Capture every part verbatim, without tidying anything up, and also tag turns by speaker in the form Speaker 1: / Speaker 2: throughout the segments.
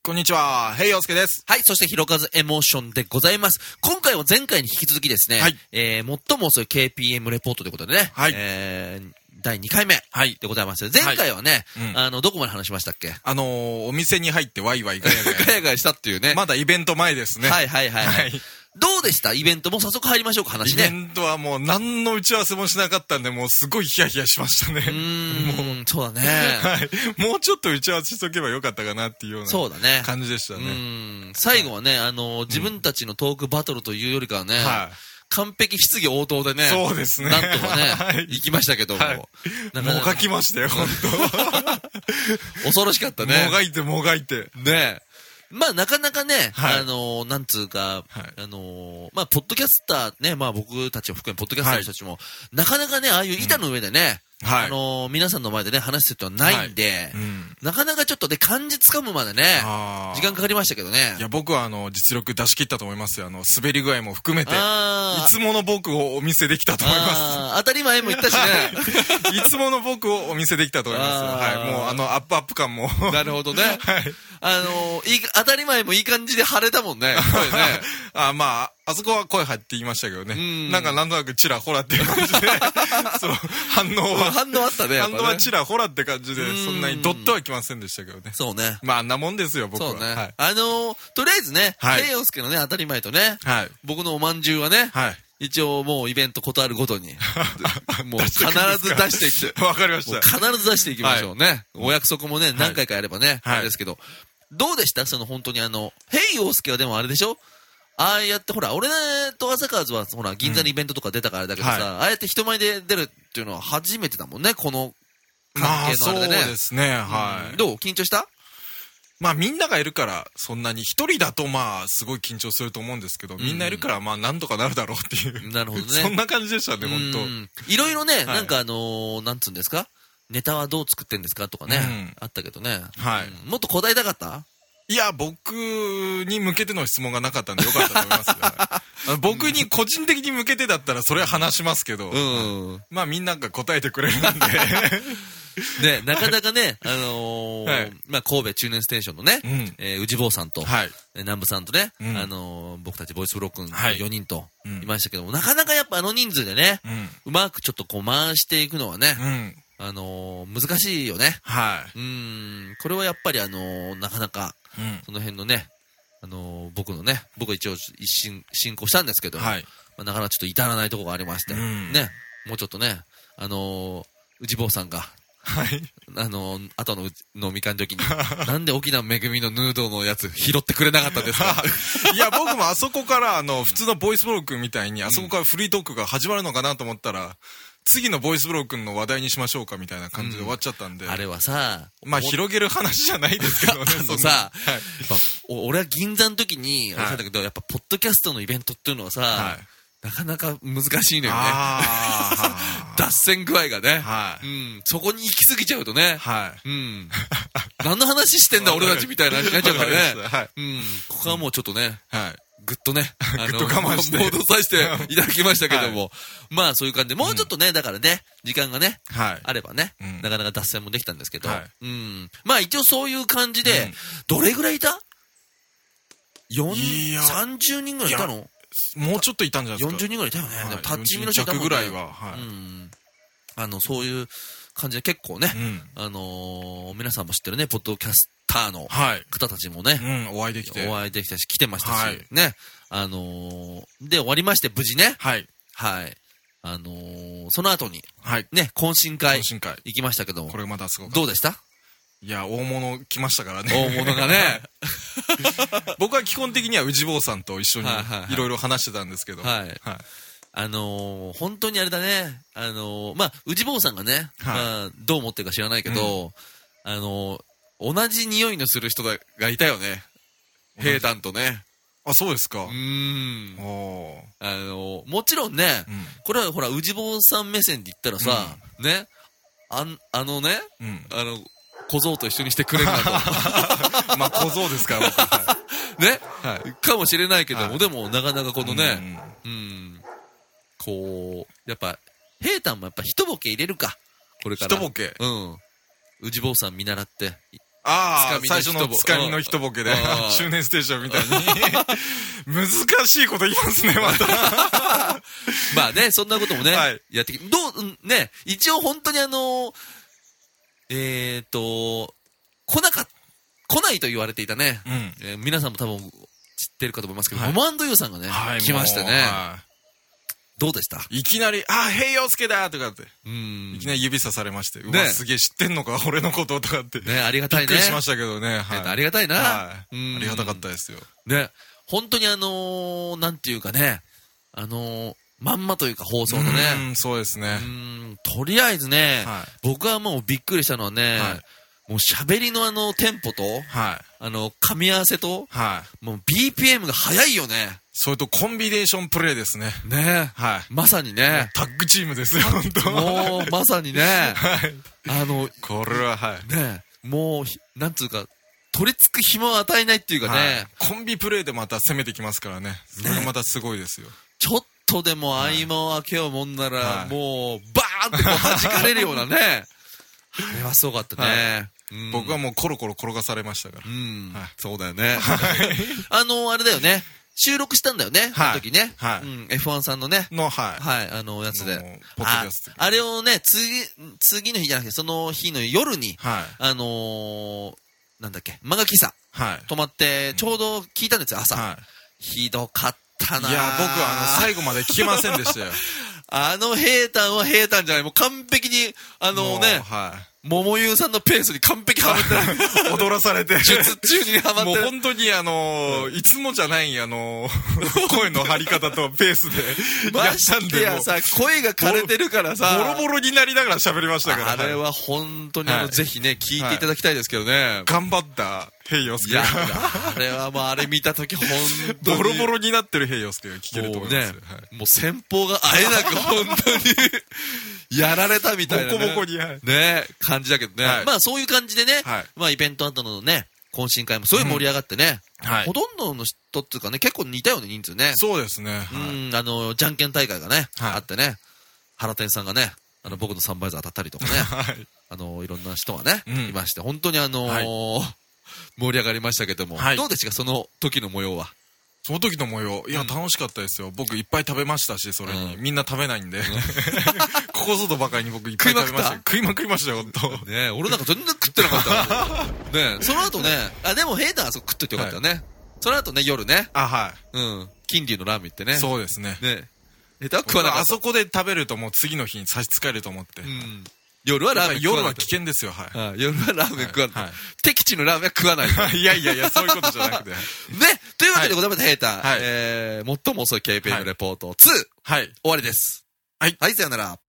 Speaker 1: こんにちは、ヘイヨウスケです。
Speaker 2: はい、そしてひろかずエモーションでございます。今回は前回に引き続きですね、はい、えー、最も遅い ケーピーエム レポートということでね、はい、えー、だいにかいめでございます。前回はね、はい、うん、あの、どこまで話しましたっけ？
Speaker 1: あのー、お店に入ってワイワイガヤガヤ。
Speaker 2: ガヤガヤしたっていうね。
Speaker 1: まだイベント前ですね。
Speaker 2: はいはいはい。はい、どうでしたイベント？もう早速入りましょうか、話ね。
Speaker 1: イベントはもう何の打ち合わせもしなかったんで、もうすごいヒヤヒヤしましたね。う
Speaker 2: ーん、もうそうだね。
Speaker 1: はい。もうちょっと打ち合わせしとけばよかったかなっていうような感じでしたね。
Speaker 2: うーん、最後はね、あのー、自分たちのトークバトルというよりかはね、はい、完璧質疑応答でね。
Speaker 1: そうですね。
Speaker 2: なんとかね、はい、行きましたけども。はい、
Speaker 1: なんかもがきましたよ、本
Speaker 2: 当恐ろしかったね。
Speaker 1: もがいてもがいて。
Speaker 2: ねえ。まあなかなかね、はい、あのー、なんつうか、はい、あのー、まあポッドキャスターね、まあ僕たちを含めポッドキャスターの人たちも、はい、なかなかね、ああいう板の上でね、うん、はい、あのー、皆さんの前でね、話すってのはないんで、はい、うん、なかなかちょっとね、感じつかむまでね、時間かかりましたけどね。
Speaker 1: いや、僕はあの、実力出し切ったと思いますよ。あの、滑り具合も含めて、いつもの僕をお見せできたと思います。
Speaker 2: 当たり前も言ったしね。
Speaker 1: はい、いつもの僕をお見せできたと思います。はい、もうあの、アップアップ感も。
Speaker 2: なるほどね。はい。あのー、いい、当たり前もいい感じで晴れたもんね。声ね。
Speaker 1: あ、まあ、あそこは声入って言いましたけどね。んなんかなんとなくチラホラっていう感じで、そう、反応は。
Speaker 2: 反応あったね。
Speaker 1: 反応はチラホラって感じで、そんなにドッとは来ませんでしたけどね。
Speaker 2: そうね。
Speaker 1: まあ、あんなもんですよ、僕は。
Speaker 2: そうね。
Speaker 1: はい、
Speaker 2: あのー、とりあえずね、ヘイヨウスケのね、当たり前とね、はい、僕のおまんじゅうはね、はい、一応もうイベントことあるごとに、もう必ず出してきて。
Speaker 1: わかりました。
Speaker 2: 必ず出していきましょうね。はい、お約束もね、何回かやればね、はい、あれですけど。どうでしたその本当にあの、ヘイヨウスケはでもあれでしょああやってほら、俺と朝川はほら、銀座のイベントとか出たからだけどさ、うん、はい、ああやって人前で出るっていうのは初めてだもんね、この関係のあれでね。
Speaker 1: まあ、そうですね、はい、
Speaker 2: うん。どう緊張した？
Speaker 1: まあみんながいるからそんなに一人だとまあすごい緊張すると思うんですけど、みんないるからまあなんとかなるだろうっていう。
Speaker 2: なるほどね。
Speaker 1: そんな感じでしたね、本当。
Speaker 2: いろいろね、はい、なんかあのー、なんつうんですかネタはどう作ってんですかとかね、うん、あったけどね。はい、うん。もっと答えたかった？
Speaker 1: いや、僕に向けての質問がなかったんでよかったと思いますよ。あの僕に個人的に向けてだったらそれは話しますけど、うん、まあみんなが答えてくれるんで。
Speaker 2: ね、なかなかね、あのーはい、まあ神戸中年ステーションのね、うん、えー、宇治坊さんと、はい、南部さんとね、うん、あのー、僕たちボイスブロックのよにんといましたけども、はい、なかなかやっぱあの人数でね、うん、うまくちょっとこう回していくのはね、うんあのー、難しいよね。はい。うん、これはやっぱりあのー、なかなか、うん、その辺のね、あのー、僕のね、僕は一応一進進行したんですけど、はい、まあ、なかなかちょっと至らないところがありまして、うん、ね、もうちょっとね、あのー、内坊さんが、はい。あのー、後の飲み会の時に、なんで沖縄めぐみのヌードのやつ拾ってくれなかったんですか？
Speaker 1: いや、僕もあそこから、あの、普通のボイスブロックみたいに、あそこからフリートークが始まるのかなと思ったら、次のボイスブロックの話題にしましょうかみたいな感じで終わっちゃったんで、うん、
Speaker 2: あれはさ
Speaker 1: まあ広げる話じゃないですけどね。
Speaker 2: あのさ、はい、やっぱ俺は銀座の時におっしゃったけど、はい、やっぱポッドキャストのイベントっていうのはさ、はい、なかなか難しいのよね。脱線具合がね、はい、うん、そこに行き過ぎちゃうとね、はい、うん、何の話してんだ俺たちみたいな話になっちゃうからね、はい、うん、ここはもうちょっとね、はいぐっとね、
Speaker 1: あの、ぐっと我慢して。
Speaker 2: モードさせていただきましたけども、はい、まあそういう感じで、もうちょっとね、うん、だからね、時間がね、はい、あればね、うん、なかなか脱線もできたんですけど、はい、うん、まあ一応そういう感じで、うん、どれぐらいいた？よん、さんじゅうにんぐらいいたの？
Speaker 1: もうちょっといたんじゃないですか。
Speaker 2: よんじゅうにんぐらいいたよね。はい、でもタッチミの人いたもんね。ぐらいは、はい、うん。あの、そういう感じで結構ね、うん、あのー、皆さんも知ってるね、ポッドキャスターの方たちもね、
Speaker 1: はいうん、お会いできて、
Speaker 2: お会いできたし、来てましたし、はい、ね、あのー、で、終わりまして、無事ね、はい。はい。あのー、その後に、はい。ね、懇親会、懇親会行きましたけども、
Speaker 1: これまたすごく。
Speaker 2: どうでした？
Speaker 1: いや、大物来ましたからね。
Speaker 2: 大物がね。
Speaker 1: 僕は基本的には宇治坊さんと一緒にいろいろ話してたんですけど、はい。はいはい
Speaker 2: あのー、本当にあれだね、あのー、まあ、宇治坊さんがね、はいまあ、どう思ってるか知らないけど、うん、あのー、同じ匂いのする人がいたよね。平坦とね。
Speaker 1: あ、そうですか。
Speaker 2: うーん。あのもちろんね、うん、これはほら、宇治坊さん目線で言ったらさ、うん、ね、あ, あのね、うん、あの、小僧と一緒にしてくれるな
Speaker 1: と。まあ、小僧ですから、僕は。
Speaker 2: ね、はい、かもしれないけども、はい、でも、なかなかこのね、うん、うんこう、やっぱ、平坦もやっぱ一ボケ入れるか。これから。
Speaker 1: 一ボケ
Speaker 2: うん。宇治坊さん見習って、
Speaker 1: ああ、最初のつかみの一ボケで、周年ステーションみたいに。難しいこと言いますね、また。
Speaker 2: まあね、そんなこともね、はい、やってきて、どう、ね、一応本当にあの、えっと、来なか、来ないと言われていたね、うんえー、皆さんも多分知ってるかと思いますけど、モマンドユーさんがね、はい、来ましてね。はいどうでした？
Speaker 1: いきなり、あ、ヘイヨウスケだとかって。うん。いきなり指さされまして。うわ、すげえ知ってんのか、俺のこととかって。
Speaker 2: ね、ありがたいね。
Speaker 1: びっくりしましたけどね。
Speaker 2: はい。ありがたいな。
Speaker 1: はい。ありがたかったですよ。
Speaker 2: ね。本当にあのー、なんていうかね、あのー、まんまというか放送のね。
Speaker 1: うん、そうですね。
Speaker 2: うん、とりあえずね、はい、僕はもうびっくりしたのはね、はいもう喋りのあのテンポと、はい、あの噛み合わせと、はい、もう ビーピーエム が速いよね。
Speaker 1: それとコンビネーションプレイですね。
Speaker 2: ねはい。まさにね。
Speaker 1: タッグチームですよ、本当
Speaker 2: もう、まさにね。はい。あの、
Speaker 1: これははい。
Speaker 2: ねもう、なんつうか、取り付く暇を与えないっていうかね、はい。
Speaker 1: コンビプレイでまた攻めてきますからね。それがまたすごいですよ。ね、
Speaker 2: ちょっとでも合間を開けようもんなら、はい、もう、バーンってこう弾かれるようなね。あれはすごかったね。はい
Speaker 1: うん、僕はもうコロコロ転がされましたから。
Speaker 2: うん。はい、そうだよね。あの、あれだよね。収録したんだよね。はい、あの時ね。はい。うん。エフワン さんのね。
Speaker 1: の、はい。
Speaker 2: はい。あの、やつで。ポッドキャスト。あれをね、次、次の日じゃなくて、その日の夜に、はい。あのー、なんだっけ、漫画喫茶。はい。泊まって、ちょうど聞いたんですよ、朝。はい。ひどかったな。
Speaker 1: いや、僕はあの、最後まで聞けませんでしたよ。
Speaker 2: あの平坦は平坦じゃない。もう完璧に、あのね。はい。桃優さんのペースに完璧ハマって
Speaker 1: 踊らされて
Speaker 2: 術中にハマって
Speaker 1: もう本当にあのー、いつもじゃないあのー、声の張り方とペースで
Speaker 2: やったんでもさ声が枯れてるからさ
Speaker 1: ボロボロになりながら喋りましたから
Speaker 2: あれは本当にあの、はい、ぜひね聞いていただきたいですけどね、はい、
Speaker 1: 頑張ったヘイヨウスケが
Speaker 2: あれはもうあれ見たとき本当に
Speaker 1: ボロボロになってるヘイヨウスケが聞けると思います
Speaker 2: もうね、はい、もう先方があえなく本当にやられたみたいなね
Speaker 1: ボコボコに、はい、
Speaker 2: ね感じだけどね、はい、まあそういう感じでね、はい、まあイベント後のね懇親会もすごい盛り上がってね、うんはい、ほとんどの人っていうかね結構似たような人数ね
Speaker 1: そうですね、はい、
Speaker 2: うんあのじゃんけん大会がね、はい、あってね原天さんがねあの僕のサンバイザー当たったりとかね、はい、あのいろんな人がね、うん、いまして本当にあのーはい、盛り上がりましたけども、はい、どうでしたかその時の模様は
Speaker 1: その時の模様いや、うん、楽しかったですよ僕いっぱい食べましたしそれに、うん、みんな食べないんで、うん、ここぞとばかりに僕いっぱい食べました食いまくりましたよ本当
Speaker 2: ね俺なんか全然食ってなかったねその後ねあでもヘイターは食っといてよかったよね、はい、その後ね夜ね
Speaker 1: あはい
Speaker 2: うん金龍のラーメン行ってね
Speaker 1: そうですね
Speaker 2: ねヘイターは食わなかった
Speaker 1: あそこで食べるともう次の日に差し支えると思って、うん
Speaker 2: 夜はラーメン食わない。
Speaker 1: 夜は危険ですよ、はい。
Speaker 2: ああ夜はラーメン食わない。はい、敵地のラーメンは食わない。
Speaker 1: いやいやいや、そういうことじゃなくて。ね、
Speaker 2: というわけでございまして、ヘーター、はい、えー、最も遅い ケーピーエム レポートツー、はい、終わりです。はい。はい、さよなら。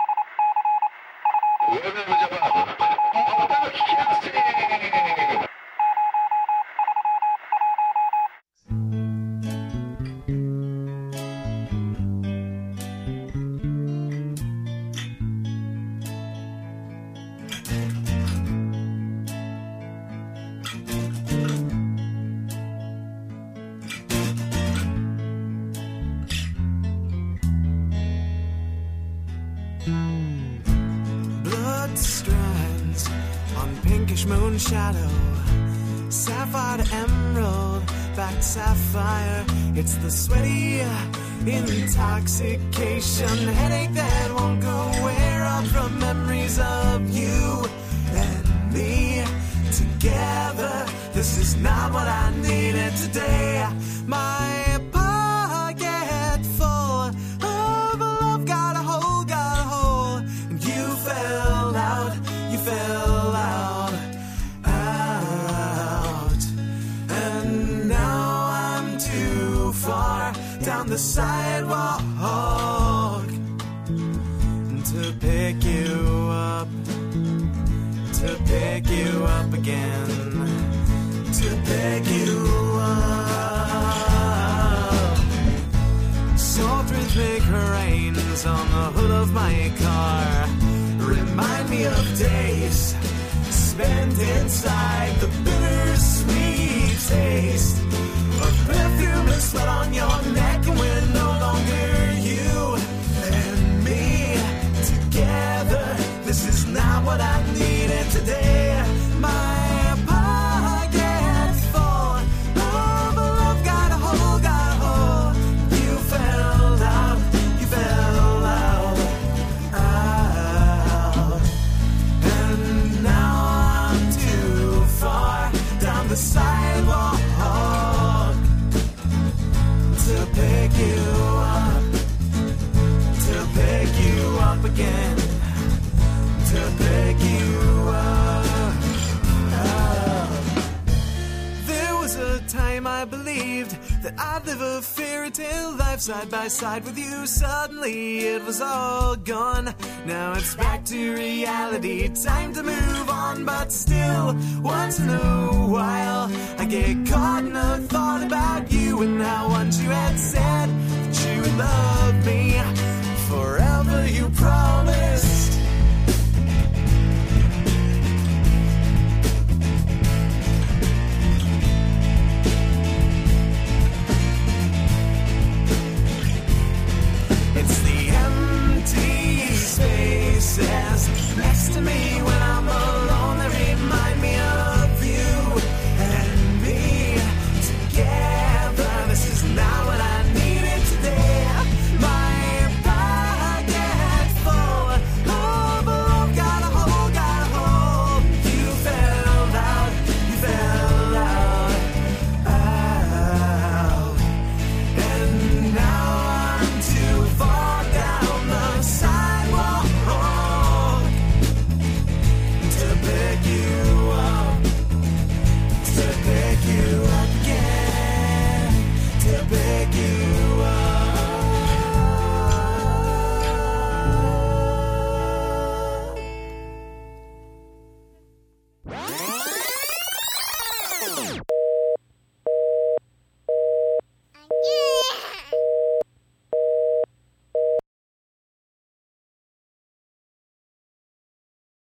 Speaker 3: Shadow, sapphire to emerald, back to sapphire. It's the sweaty intoxication, headache that won't go away. Up from memories of you and me together. This is not what I needed today. My pocket full of love got a hole, got a hole, and you fell out, you fell out. Down the sidewalk to pick you up, to pick you up again, to pick you up. Soft rhythmic rains on the hood of my car remind me of days spent inside the bittersweet taste of perfume and sweat on your neck, and we're no longer you and me together. This is not what I needed today. My sidewalk to pick you up, to pick you up again, to pick you up. Oh. There was a time I believed that I'd live a fairy tale life side by side with you. Suddenly it was all gone. Now it's back to reality. Time to move on, but still, once in a while, I get caught in a thought about you and how once you had said that you would love me forever. You promised.